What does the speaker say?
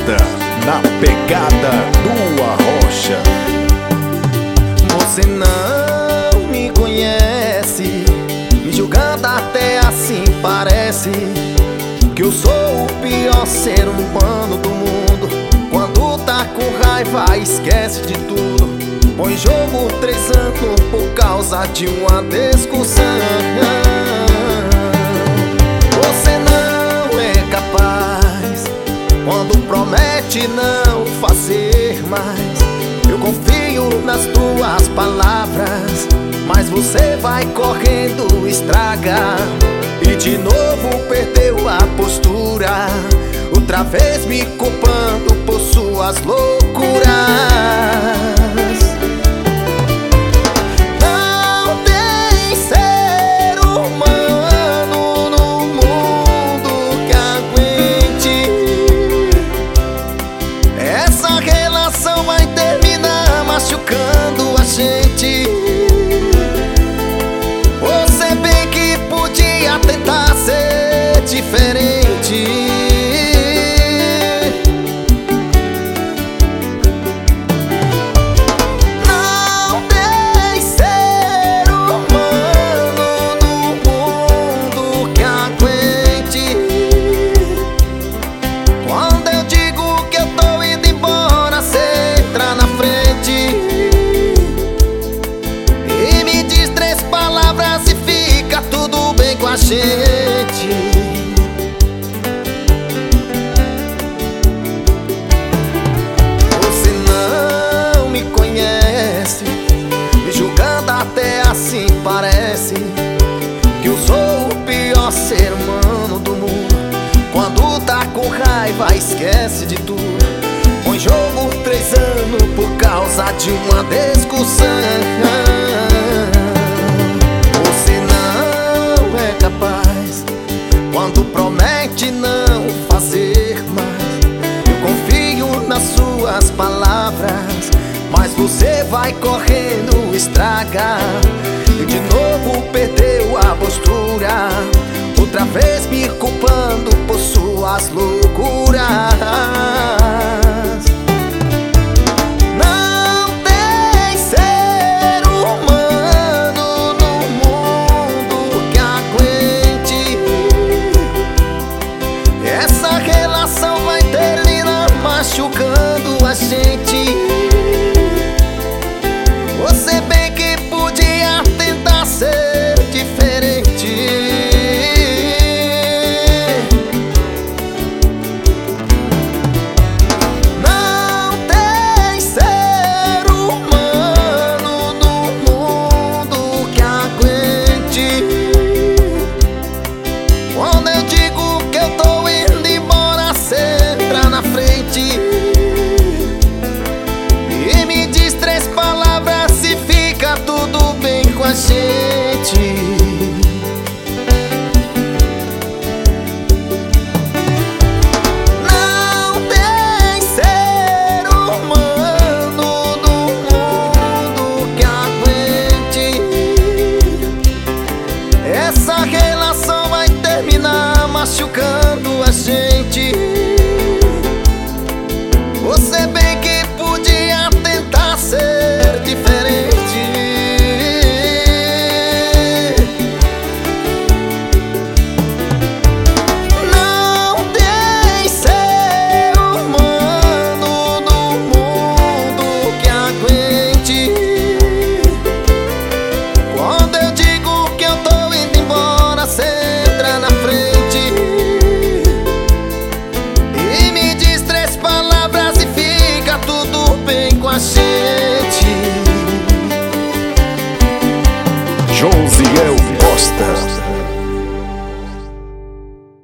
Moda na pegada do Arrocha. Você não me conhece, me julgando até assim parece que eu sou o pior ser humano do mundo. Quando tá com raiva esquece de tudo, põe em jogo 3 anos por causa de uma discussão. Você não é capaz quando promete não fazer mais. Eu confio nas tuas palavras, mas você vai correndo, estraga e de novo perdeu a postura, outra vez me culpando por suas loucuras. Não tem ser humano no mundo que aguente. Essa relação vai terminar machucando a gente. Você bem que podia tentar ser diferente. Não tem ser humano no mundo que aguente. Quando eu digo que eu tô indo embora, cê entra na frente e me diz 3 palavras e fica tudo bem com a gente. Você não me conhece, me julgando até assim parece que eu sou o pior ser humano do mundo. Quando tá com raiva esquece de tudo, põe em jogo 3 anos por causa de uma discussão. Você não é capaz quando promete não fazer mais. Eu confio nas suas palavras, mas você vai correndo, estraga e de novo perdeu a postura, outra vez me culpando por suas loucuras.